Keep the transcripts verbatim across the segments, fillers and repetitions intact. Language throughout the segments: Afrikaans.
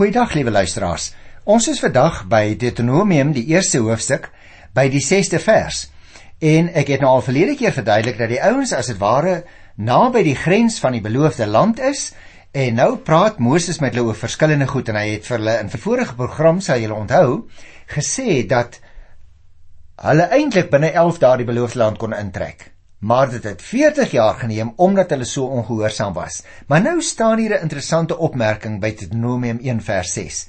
Goeiedag, liewe luisteraars. Ons is vandag by Deuteronomium, die eerste hoofstuk, by die sesde vers. En ek het nou al verlede keer verduidelik dat die ouens as het ware na by die grens van die beloofde land is, en nou praat Moses met hulle oor verskillende goed, en hy het vir hulle in die vorige program, sal julle onthou, gesê dat hulle eintlik binne elf dae die beloofde land kon intrek. Maar dit het veertig jaar geneem, omdat hulle so ongehoorsaam was. Maar nou staan hier 'n interessante opmerking by Deuteronomium een vers ses.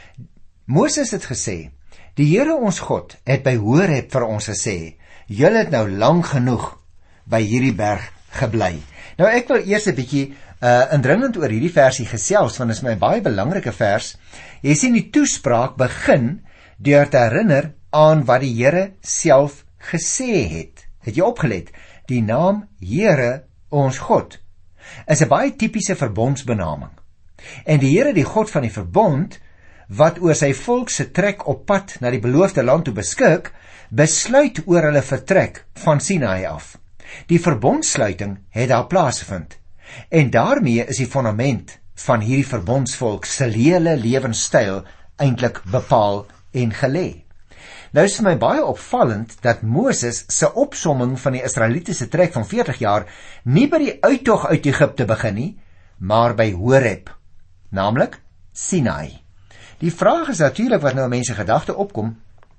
Moses het gesê, die Here ons God het by Horeb vir ons gesê, julle het nou lang genoeg by hierdie berg gebly. Nou ek wil eers 'n bietjie uh, indringend oor hierdie versie gesels, want dit is my baie belangrike vers. Jy sien die toespraak begin deur te herinner aan wat die Here self gesê het. Het jy opgelet? Die naam Here ons God is 'n baie tipiese verbondsbenaming. En die Here, die God van die verbond, wat oor sy volk se trek op pad na die beloofde land toe beskik, besluit oor hulle vertrek van Sinaï af. Die verbondsluiting het daar plaasgevind. En daarmee is die fondament van hierdie verbondsvolk se hele lewenstyl eintlik bepaal en gelê. Nou is vir my baie opvallend dat Moses se opsomming van die Israelitiese trek van veertig jaar nie by die uittog uit Egipte begin nie, maar by Horeb, naamlik Sinaï. Die vraag is natuurlik wat nou mense gedagte opkom,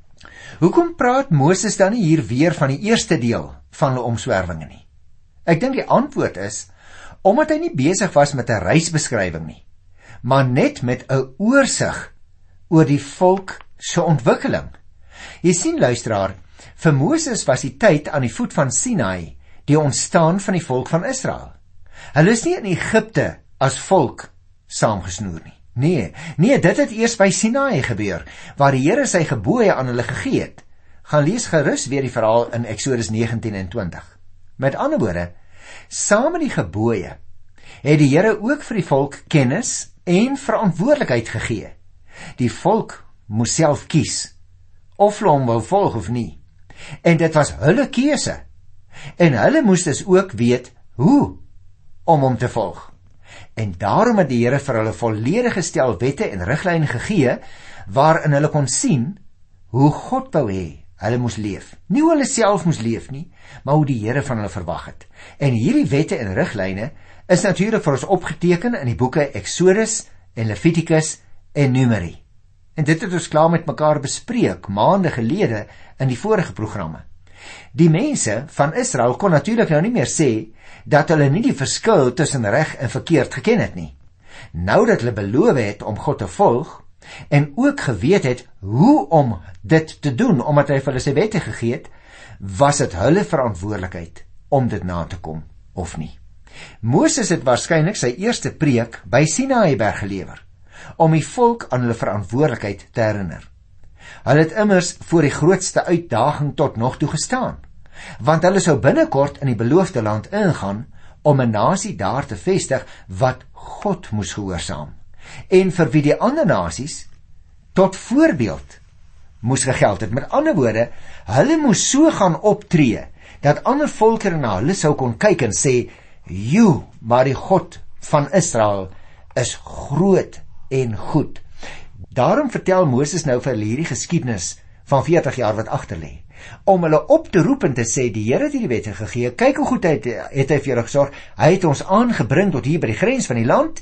hoekom praat Moses dan nie hier weer van die eerste deel van hulle omswervinge nie? Ek dink die antwoord is, omdat hy nie besig was met 'n reisbeskrywing nie, maar net met 'n oorsig oor die volk se ontwikkeling. Jy sien, luisteraar, vir Moses was die tyd aan die voet van Sinaï die ontstaan van die volk van Israel. Hulle is nie in Egipte as volk saamgesnoer nie. Nee, nee, dit het eers by Sinaï gebeur, waar die Here sy gebooie aan hulle gegee het. Gaan lees gerus weer die verhaal in Eksodus negentien en twintig. Met ander woorde, saam met die gebooie het die Here ook vir die volk kennis en verantwoordelikheid gegee. Die volk moes self kies of hulle hom wou volg of nie. En dit was hulle keuse. En hulle moes dus ook weet hoe om hom te volg. En daarom het die Here vir hulle volledige stel wette en riglyne gegee, waarin hulle kon sien hoe God wou hê hulle moes leef. Nie hoe hulle self moes leef nie, maar hoe die Here van hulle verwag het. En hierdie wette en riglyne is natuurlik vir ons opgeteken in die boeke Eksodus en Levitikus en Numeri. En dit het ons klaar met mekaar bespreek, maande gelede in die vorige programme. Die mense van Israel kon natuurlik nou nie meer sê dat hulle nie die verskil tussen reg en verkeerd geken het nie. Nou dat hulle beloof het om God te volg, en ook geweet het hoe om dit te doen, omdat hy vir hulle sy wette gegee het, was dit hulle verantwoordelikheid om dit na te kom, of nie. Moses het waarskynlik sy eerste preek by Sinaïberg gelewer, om die volk aan hulle verantwoordelikheid te herinner. Hulle het immers voor die grootste uitdaging tot nog toe gestaan, want hulle sou binnekort in die beloofde land ingaan om 'n nasie daar te vestig wat God moes gehoorsaam, en vir wie die ander nasies tot voorbeeld moes gegeld het. Met ander woorde, hulle moes so gaan optree, dat ander volkere na hulle sou kon kyk en sê, "Joe, maar die God van Israel is groot en goed." Daarom vertel Moses nou vir hulle hierdie geskiedenis van veertig jaar wat agter lê, om hulle op te roep en te sê, die Here het hierdie wette gegee, kyk hoe goed hy het, het hy vir julle gesorg, hy het ons aangebring tot hier by die grens van die land,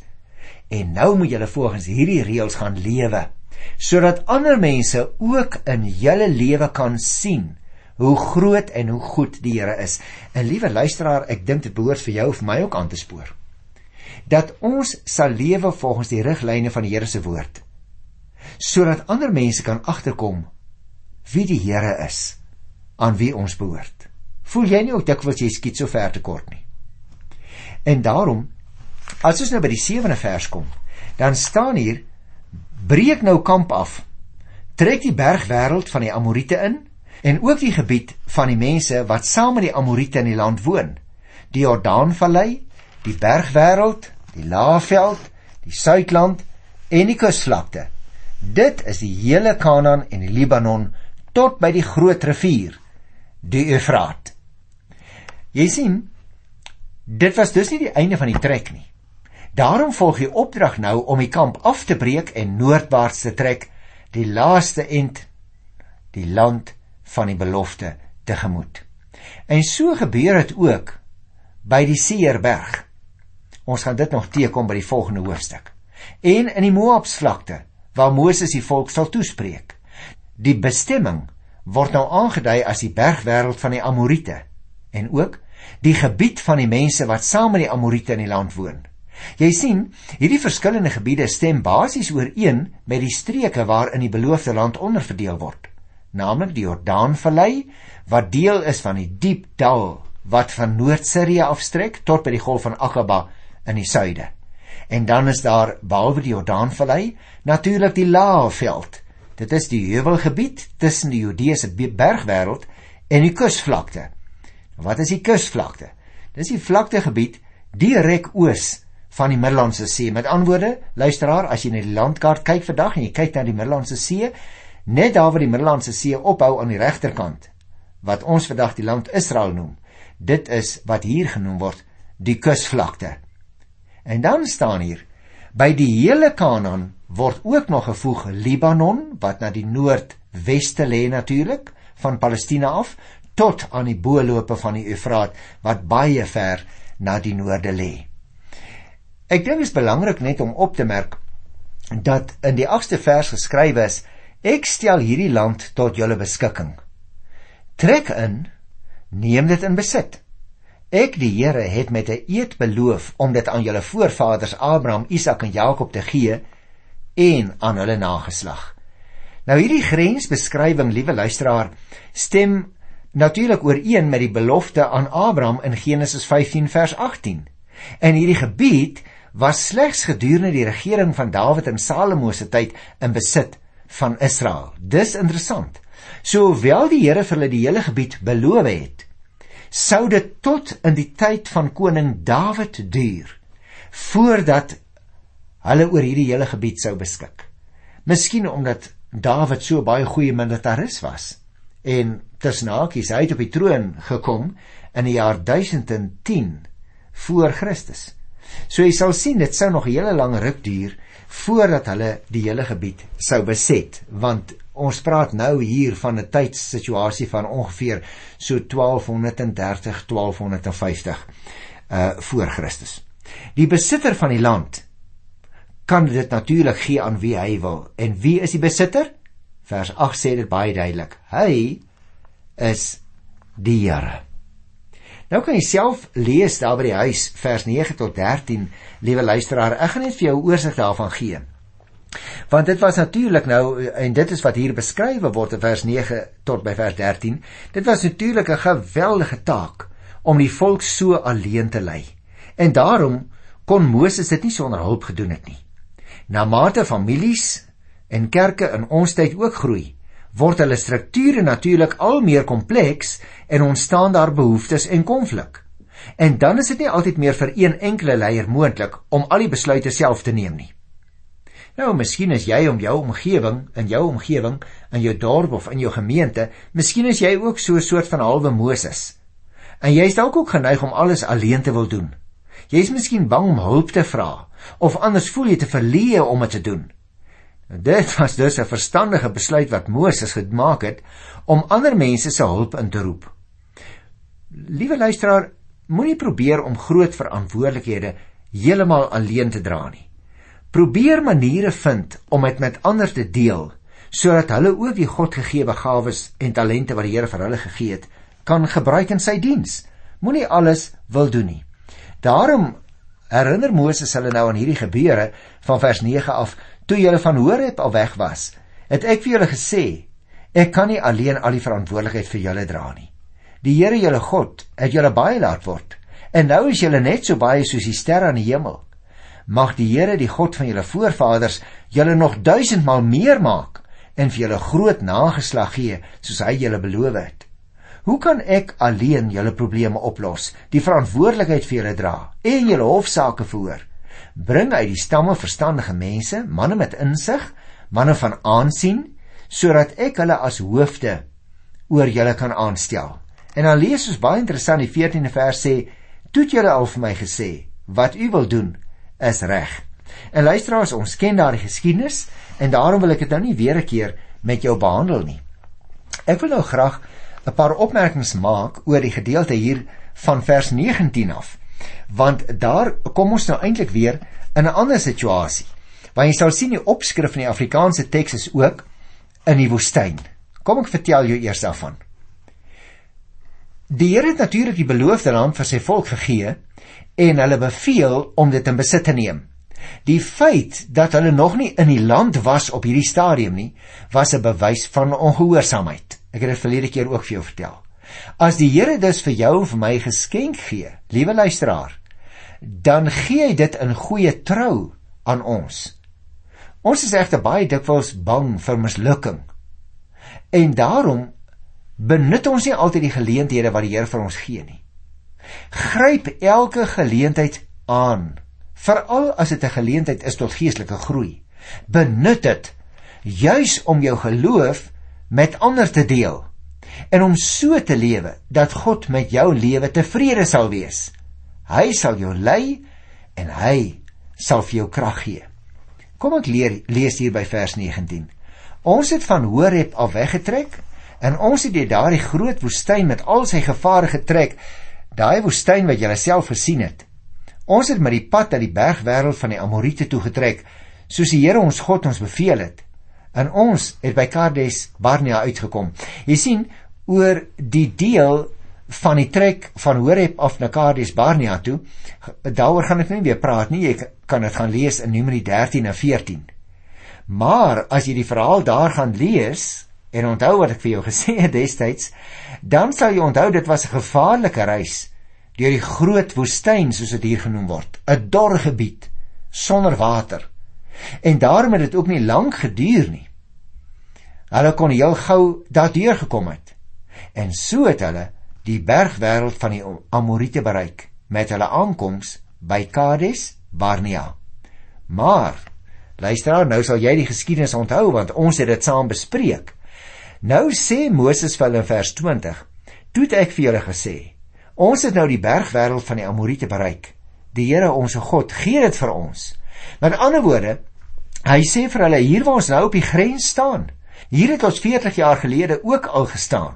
en nou moet julle volgens hierdie reëls gaan lewe, sodat ander mense ook in julle lewe kan sien hoe groot en hoe goed die Here is. En liewe luisteraar, ek dink dit behoort vir jou of my ook aan te spoor, dat ons sal lewe volgens die riglyne van die Here se woord, sodat ander mense kan agterkom wie die Here is, aan wie ons behoort. Voel jy nie ook dikwels jy skiet so ver te kort nie? En daarom, as ons nou by die sewende vers kom, dan staan hier, breek nou kamp af, trek die bergwêreld van die Amoriete in, en ook die gebied van die mense wat saam met die Amoriete in die land woon, die Jordaanvallei, die bergwêreld, die Laagveld, die Suidland en die kusvlakte. Dit is die hele Kanaan en die Libanon tot by die groot rivier, die Eufraat. Jy sien, dit was dus nie die einde van die trek nie. Daarom volg die opdrag nou om die kamp af te breek en noordwaarts te trek, die laaste end, die land van die belofte tegemoet. En so gebeur het ook by die Seirberg. Ons gaan dit nog teekom by die volgende hoofstuk. En in die Moabsvlakte, waar Moses die volk sal toespreek. Die bestemming word nou aangedui as die bergwêreld van die Amoriete, en ook die gebied van die mense wat saam met die Amoriete in die land woon. Jy sien, hierdie verskillende gebiede stem basies ooreen met die streke waarin die beloofde land onderverdeel word, naamlik die Jordaanvallei, wat deel is van die diep dal wat van Noord-Sirië afstrek tot by die golf van Aqaba in die suide. En dan is daar, behalwe die Jordaanvallei, natuurlik die Laagveld. Dit is die heuwelgebied tussen die Judeese bergwêreld en die kusvlakte. Wat is die kusvlakte? Dis die vlaktegebied direk oos van die Middellandse See. Met ander woorde, luisteraar, as jy na die landkaart kyk vandag en jy kyk na die Middellandse See, net daar waar die Middellandse See ophou aan die regterkant, wat ons vandag die land Israel noem, dit is wat hier genoem word, die kusvlakte. En dan staan hier, by die hele Kanaan word ook nog gevoeg Libanon, wat na die noordweste lê natuurlik, van Palestina af, tot aan die boelope van die Eufraat, wat baie ver na die noorde lê. Ek dink dit is belangrik net om op te merk, dat in die agste vers geskrywe is, ek stel hierdie land tot julle beskikking. Trek in, neem dit in besit. Ek, die Here, het met 'n eed beloof om dit aan julle voorvaders Abraham, Isak en Jakob te gee en aan hulle nageslag. Nou hierdie grensbeskrywing, liewe luisteraar, stem natuurlik ooreen met die belofte aan Abraham in Genesis vyftien vers agttien. En hierdie gebied was slegs gedurende die regering van Dawid en Salomo se tyd in besit van Israel. Dis interessant. So hoewel die Here vir hulle die hele gebied beloof het, sou dit tot in die tyd van koning Dawid duur, voordat hulle oor hierdie hele gebied sou beskik. Miskien omdat Dawid so baie goeie militaris was, en tussen hakies, hy het op die troon gekom in die jaar duisend en tien voor Christus. So jy sal sien, dit sou nog 'n hele lang ruk duur, voordat hulle die hele gebied sou beset, want ons praat nou hier van 'n tydssituasie van ongeveer so twaalf dertig, twaalf vyftig uh, voor Christus. Die besitter van die land kan dit natuurlik gee aan wie hy wil. En wie is die besitter? Vers agt sê dit baie duidelik. Hy is die Here. Nou kan jy self lees daar by die huis, vers nege tot dertien, liewe luisteraar. Ek gaan net vir jou 'n oorsig daarvan gee. Want dit was natuurlik nou, en dit is wat hier beskrywe word in vers nege tot by vers dertien, dit was natuurlik 'n geweldige taak om die volk so alleen te lei. En daarom kon Moses dit nie sonder hulp gedoen het nie. Na mate families en kerke in ons tyd ook groei, word hulle strukture natuurlik al meer kompleks en ontstaan daar behoeftes en konflik. En dan is dit nie altyd meer vir een enkele leier moontlik om al die besluite self te neem nie. Nou, miskien is jy om jou omgewing, in jou omgewing, in jou dorp of in jou gemeente, miskien is jy ook so 'n soort van halwe Moses. En jy is dalk ook geneig om alles alleen te wil doen. Jy is miskien bang om hulp te vra, of anders voel jy te verleë om dit te doen. Dit was dus 'n verstandige besluit wat Moses gemaak het, om ander mense se hulp in te roep. Liewe luisteraar, moenie probeer om groot verantwoordelikhede heeltemal alleen te dra nie. Probeer maniere vind om dit met ander te deel, sodat hulle ook die Godgegewe gawes en talente wat die Here vir hulle gegee het, kan gebruik in sy diens. Moenie alles wil doen nie. Daarom herinner Moses hulle nou aan hierdie gebeure van vers nege af, toe julle van Horeb al weg was, het ek vir julle gesê, ek kan nie alleen al die verantwoordelikheid vir julle dra nie. Die Here julle God het julle baie laat word, en nou is julle net so baie soos die sterre aan die hemel. Mag die Here, die God van julle voorvaders, julle nog duisendmaal meer maak, en vir julle groot nageslag gee, soos hy julle beloof het. Hoe kan ek alleen julle probleme oplos, die verantwoordelikheid vir julle dra, en julle hofsaake verhoor? Bring uit die stamme verstandige mense, manne met insig, manne van aansien, sodat ek hulle as hoofde oor julle kan aanstel. En dan lees ons baie interessant, die veertiende vers sê, toe het julle al vir my gesê, wat u wil doen, is reg. En luisteraars, ons ken daardie geskiedenis, en daarom wil ek dit nou nie weer 'n keer met jou behandel nie. Ek wil nou graag 'n paar opmerkings maak oor die gedeelte hier van vers negentien af, want daar kom ons nou eintlik weer in 'n ander situasie, want jy sal sien die opskrif in die Afrikaanse teks is ook in die woestyn. Kom ek vertel jou eers daarvan. Die Here het natuurlik die beloofde land vir sy volk gegee en hulle beveel om dit in besit te neem. Die feit dat hulle nog nie in die land was op hierdie stadium nie, was 'n bewys van ongehoorsaamheid. Ek het dit verlede keer ook vir jou vertel. As die Here dus vir jou en vir my geskenk gee, liewe luisteraar, dan gee hy dit in goeie trou aan ons. Ons is egter baie dikwels bang vir mislukking. En daarom benut ons nie altyd die geleenthede wat die Here vir ons gee nie. Gryp elke geleentheid aan, veral as dit 'n geleentheid is tot geestelike groei. Benut dit, juis om jou geloof met ander te deel, en om so te lewe, dat God met jou lewe tevrede sal wees. Hy sal jou lei, en hy sal vir jou krag gee. Kom ek leer, lees hier by vers negentien. Ons het van Horeb af weggetrek, en ons het deur daardie groot woestyn met al sy gevare getrek, daai woestyn wat julle self gesien het. Ons het met die pad na die bergwêreld van die Amorite toegetrek, soos die Here ons God ons beveel het. En ons het by Kades Barnea uitgekom. Jy sien, oor die deel van die trek van Horeb af na Kades Barnea toe, daaroor gaan ek nie weer praat nie, jy kan dit gaan lees in Numeri dertien en veertien. Maar as jy die verhaal daar gaan lees, en onthou wat ek vir jou gesê het destyds, dan sal jy onthou dit was 'n gevaarlike reis deur die groot woestyn, soos dit hier genoem word, 'n dor gebied sonder water. En daarom het dit ook nie lank geduur nie. Hulle kon heel gou daardeur gekom het. En so het hulle die bergwêreld van die Amorite bereik met hulle aankoms by Kades Barnea. Maar luisteraar, nou sal jy die geskiedenis onthou, want ons het dit saam bespreek. Nou sê Moses vir hulle in vers twintig, toe het ek vir julle gesê, ons het nou die bergwêreld van die Amorite bereik. Die Here ons God gee dit vir ons. Met ander woorde, hy sê vir hulle, hier waar ons nou op die grens staan, hier het ons veertig jaar gelede ook al gestaan.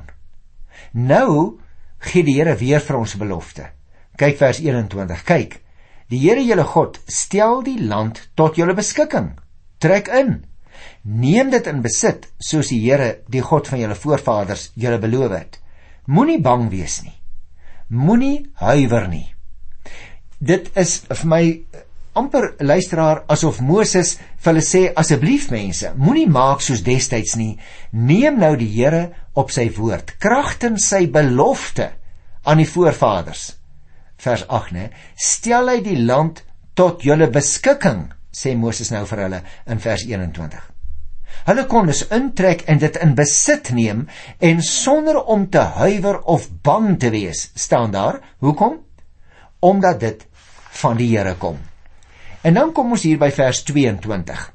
Nou gee die Here weer vir ons belofte. Kyk vers eenentwintig, kyk, die Here julle God stel die land tot julle beskikking. Trek in. Neem dit in besit, soos die Here, die God van julle voorvaders, julle beloof het. Moenie bang wees nie. Moenie huiwer nie. Dit is vir my amper, luisteraar, asof Moses vir hulle sê, asseblief mense, moenie maak soos destyds nie. Neem nou die Here op sy woord, kragtens sy belofte aan die voorvaders. Vers agt, ne? Stel hy die land tot julle beskikking, sê Moses nou vir hulle in vers eenentwintig. Hulle kon dus intrek en dit in besit neem, en sonder om te huiwer of bang te wees, staan daar. Hoekom? Omdat dit van die Here kom. En dan kom ons hier by vers tweeëntwintig.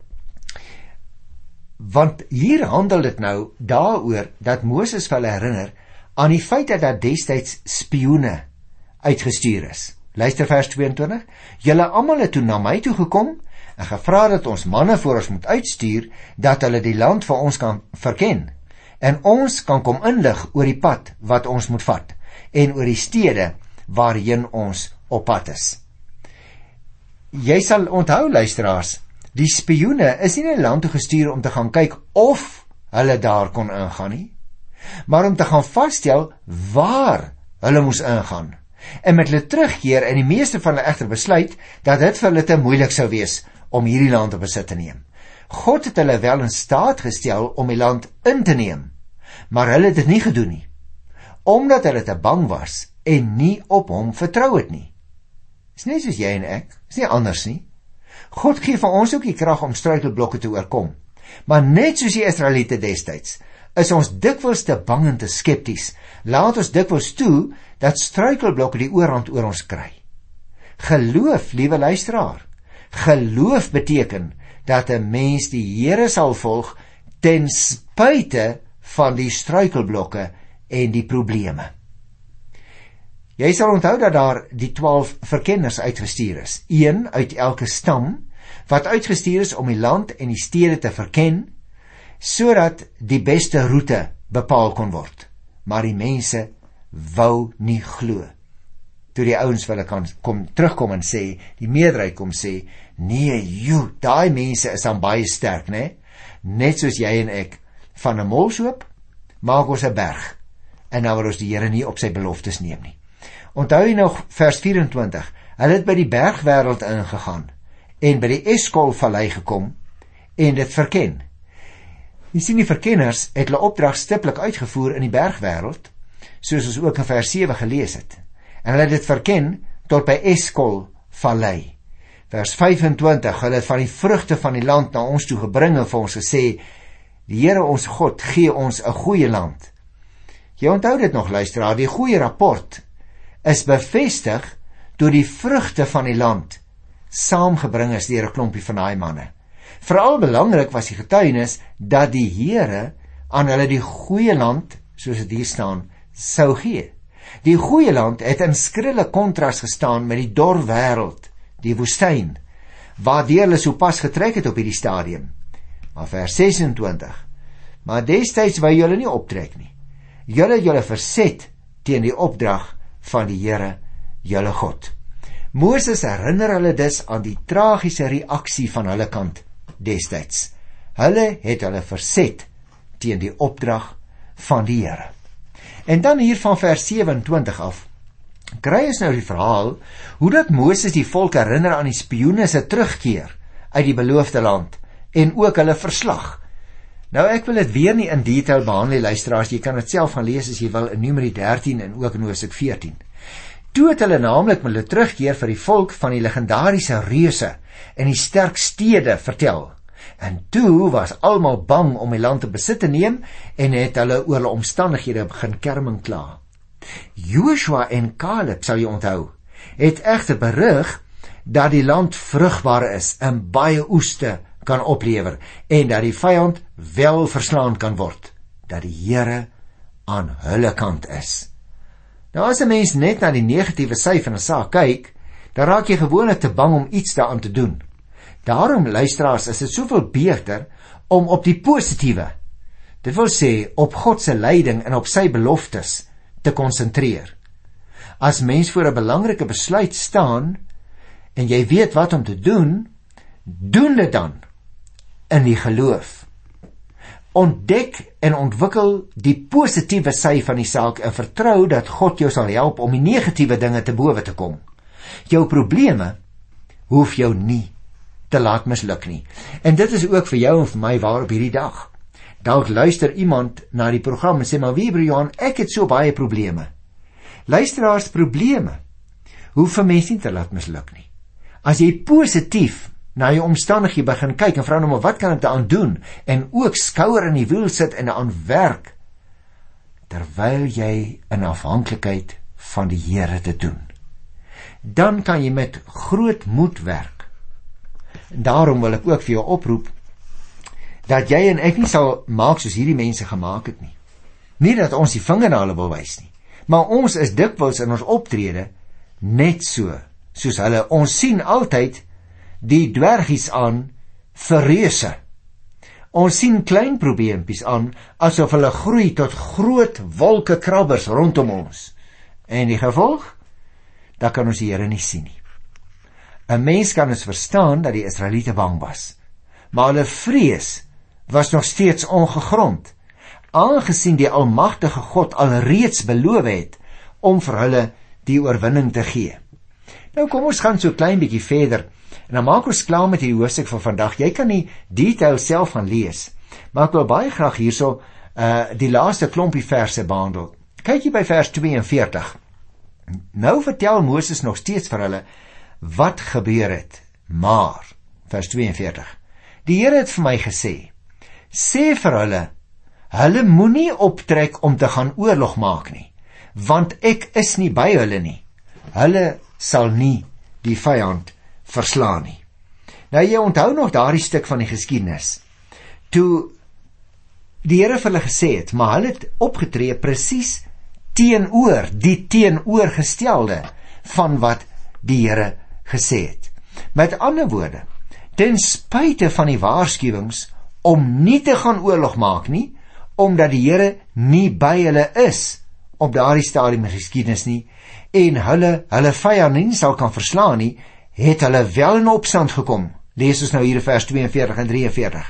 Want hier handel dit nou daaroor dat Moses vir hulle herinner aan die feit dat daar destyds spioene uitgestuur is. Luister vers tweeëntwintig. Julle almal het toe na my toe gekom en gevra dat ons manne voor ons moet uitstuur, dat hulle die land vir ons kan verken, en ons kan kom inlig oor die pad wat ons moet vat, en oor die stede waarheen ons op pad is. Jy sal onthou, luisteraars, die spioene is nie in 'n land toe gestuur om te gaan kyk of hulle daar kon ingaan nie, maar om te gaan vasstel waar hulle moes ingaan. En met hulle terugkeer, en die meeste van hulle egter besluit dat dit vir hulle te moeilik sou wees om hierdie land op besit te neem. God het hulle wel in staat gestel om die land in te neem, maar hulle het dit nie gedoen nie, omdat hulle te bang was en nie op hom vertrou het nie. Is nie soos jy en ek, is nie anders nie. God gee vir ons ook die krag om struikelblokke te oorkom, maar net soos die Israeliete destyds, is ons dikwels te bang en te skepties. Laat ons dikwels toe dat struikelblokke die oorhand oor ons kry. Geloof, liewe luisteraar, geloof beteken dat 'n mens die Here sal volg ten spyte van die struikelblokke en die probleme. Jy sal onthou dat daar die twaalf verkenners uitgestuur is, een uit elke stam, wat uitgestuur is om die land en die stede te verken, sodat die beste roete bepaal kon word. Maar die mense wou nie glo. Toe die ouens hulle kan kom, terugkom en sê, die meerderheid kom sê, nee, joe, daai mense is dan baie sterk, ne? Net soos jy en ek, van 'n molshoop, maak ons 'n berg, en nou wil ons die Here nie op sy beloftes neem nie. Onthou jy nog vers vyf-en-twintig, hulle het by die bergwêreld ingegaan, en by die Eskol vallei gekom, en dit verken. Jy sien, die verkenners het hulle opdrag stiptelik uitgevoer in die bergwêreld, soos ons ook in vers sewe gelees het. En hulle het dit verken tot by Eskol vallei. Vers vyf-en-twintig, hulle het van die vrugte van die land na ons toe gebring en vir ons gesê, die Here ons God gee ons 'n goeie land. Jy onthou dit nog, luisteraar, die goeie rapport is bevestig toe die vrugte van die land saamgebring is deur 'n klompie van daai manne. Veral belangrik was die getuienis dat die Here aan hulle die goeie land, soos dit hier staan, sou gee. Die goeie land het in skrille kontras gestaan met die dor wêreld, die woestyn, waardeur hulle sopas getrek het op hierdie stadium. Maar vers ses-en-twintig, maar destyds wou julle nie optrek nie. Julle het julle verset teen die opdrag van die Here, julle God. Moses herinner hulle dus aan die tragiese reaksie van hulle kant destyds. Hulle het hulle verset teen die opdrag van die Here. En dan hier van vers sewe-en-twintig af, kry ons nou die verhaal, hoe dat Moses die volk herinner aan die spioene se terugkeer uit die beloofde land, en ook hulle verslag. Nou ek wil dit weer nie in detail behandel, luisteraars, jy kan dit self gaan lees as jy wil in Numeri dertien en ook in Hoofstuk veertien. Toe het hulle naamlik met hulle terugkeer vir die volk van die legendariese reuse en die sterk stede vertel. En toe was almal bang om die land te besit te neem en het hulle oor hulle omstandighede begin kerming kla. Joshua en Caleb, sal jy onthou, het egter berig dat die land vrugbaar is en baie oeste kan oplewer en dat die vyand wel verslaan kan word, dat die Here aan hulle kant is. Nou as 'n mens net na die negatiewe sy van 'n saak kyk, dan raak jy gewoonlik te bang om iets daaraan te doen. Daarom, luisteraars, is dit soveel beter om op die positiewe, dit wil sê op God se leiding en op sy beloftes te konsentreer. As mens voor 'n belangrike besluit staan en jy weet wat om te doen, doen dit dan in die geloof. Ontdek en ontwikkel die positiewe sy van die saak en vertrou dat God jou sal help om die negatiewe dinge te bowe te kom. Jou probleme hoef jou nie te laat misluk nie. En dit is ook vir jou en vir my waar op hierdie dag. Dalk luister iemand na die program en sê, maar wie, broer Johan, ek het so baie probleme. Luisteraars, probleme hoef vir mens nie te laat misluk nie. As jy positief na jou omstandighede begin kyk en vra nou maar wat kan ek daaraan doen en ook skouer in die wiel sit en aan werk, terwyl jy in afhanklikheid van die Here te doen, dan kan jy met groot moed werk. En daarom wil ek ook vir jou oproep dat jy en ek nie sal maak soos hierdie mense gemaak het nie. Nie dat ons die vinger na hulle wil wys nie, maar ons is dikwels in ons optrede net so soos hulle. Ons sien altyd die dwergies aan vir reuse. Ons sien klein probleempies aan asof hulle groei tot groot wolke krabbers rondom ons. En die gevolg? Dat kan ons die Here nie sien nie. 'n Mens kan ons verstaan dat die Israeliete bang was, maar hulle vrees was nog steeds ongegrond, aangesien die almagtige God alreeds beloof het om vir hulle die oorwinning te gee. Nou kom ons gaan so klein bietjie verder, en dan maak ons klaar met die hoofstuk van vandag. Jy kan die details self gaan lees, maar ek wil baie graag hierso uh, die laaste klompie verse behandel. Kyk jy by vers tweeënveertig. Nou vertel Moses nog steeds vir hulle wat gebeur het, maar, vers tweeënveertig, die Here het vir my gesê, sê vir hulle, hulle moenie optrek om te gaan oorlog maak nie, want ek is nie by hulle nie. Hulle sal nie die vyand verslaan nie. Nou jy onthou nog daardie stuk van die geskiedenis, toe die Here vir hulle gesê het, maar hulle het opgetree presies teenoor, die teenoorgestelde van wat die Here gesê het. Met ander woorde, ten spyte van die waarskuwings om nie te gaan oorlog maak nie, omdat die Here nie by hulle is op daardie stadium in geskiedenis nie, en hulle hulle vyand nie sal kan verslaan nie, het hulle wel in opstand gekom. Lees ons nou hier in vers tweeënveertig en drieënveertig.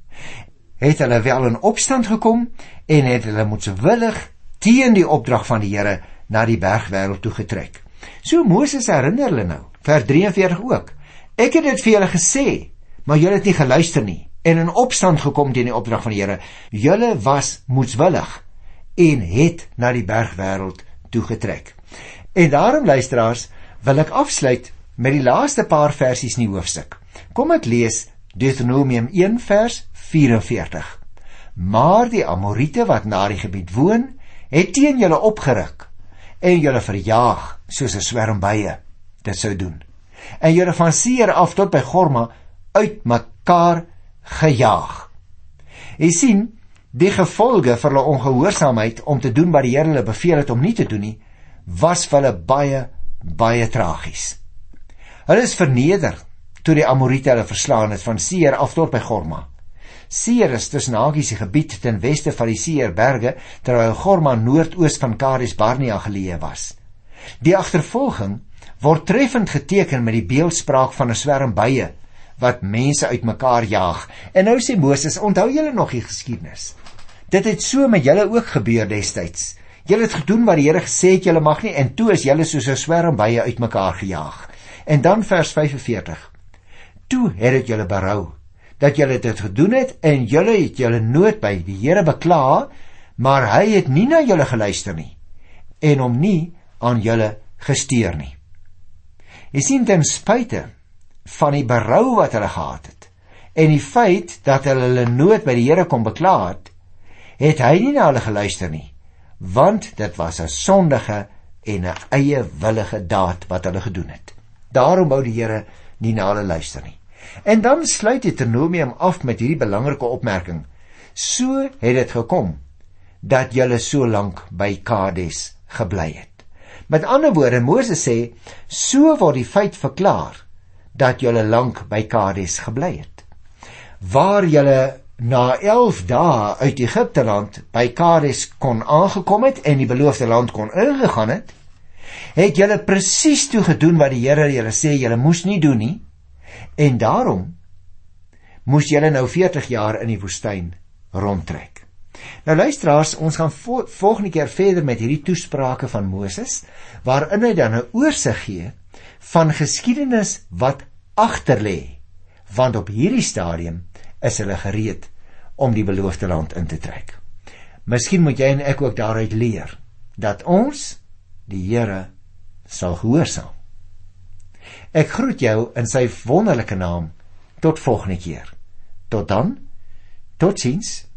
Het hulle wel in opstand gekom en het hulle moedswillig teen die opdrag van die Here na die bergwêreld toe getrek. So Moses herinner hulle nou, vers drieënveertig ook. Ek het dit vir julle gesê, maar julle het nie geluister nie en in opstand gekom teen die opdrag van die Here. Julle was moedswillig en het na die bergwêreld toe getrek. En daarom, luisteraars, wil ek afsluit met die laaste paar versies in die hoofstuk. Kom ek lees Deuteronomium een vers vyf-en-veertig. Maar die Amoriete wat na die gebied woon, het teen julle opgeruk en julle verjaag soos 'n swerm bye dit sou doen. En julle van Seir af tot by Gorma uit mekaar gejaag. Jy sien, die gevolge vir hulle ongehoorsaamheid om te doen wat die Here hulle beveel het om nie te doen nie, was vir hulle baie, baie tragies. Hulle is verneder toe die Amoriete hulle verslaan het van Seir af tot by Gorma. Seir is tussen hakies die gebied ten weste van die Seirberge, terwyl Gorma noordoos van Kades Barnea geleë was. Die agtervolging word treffend geteken met die beeldspraak van 'n swerm bye wat mense uitmekaar jaag. En nou sê Moses, onthou julle nog die geskiedenis? Dit het so met julle ook gebeur destyds. Julle het gedoen wat die Here gesê het julle mag nie, en toe is julle soos 'n swerm bye uitmekaar gejaag. En dan vers vyf-en-veertig. Toe het dit julle berou dat julle dit gedoen het, en julle het julle nood by die Here bekla, maar hy het nie na julle geluister nie, en hom nie aan julle gesteer nie. Jy sien, ten spyte van die berou wat hulle gehad het, en die feit dat hulle hulle nood by die Here kon bekla het, het hy nie na hulle geluister nie, want dit was 'n sondige en 'n eie willige daad wat hulle gedoen het. Daarom wou die Here nie na hulle luister nie. En dan sluit Deuteronomium af met hierdie belangrike opmerking. So het dit gekom, dat julle so lank by Kades gebly het. Met ander woorde, Moses sê, so word die feit verklaar, dat julle lank by Kades gebly het. Waar julle na elf dae uit Egipte land by Kades kon aangekom het, en die beloofde land kon ingegaan het, het julle presies toe gedoen wat die Here julle sê julle moes nie doen nie, en daarom moes julle nou veertig jaar in die woestyn rondtrek. Nou luisteraars, ons gaan vo volgende keer verder met hierdie toesprake van Moses, waarin hy dan 'n oorsig gee van geskiedenis wat agter lê, want op hierdie stadium is hulle gereed om die beloofde land in te trek. Miskien moet jy en ek ook daaruit leer, dat ons die Here sal gehoorsaam. Ek groet jou in sy wonderlike naam, tot volgende keer. Tot dan, totsiens.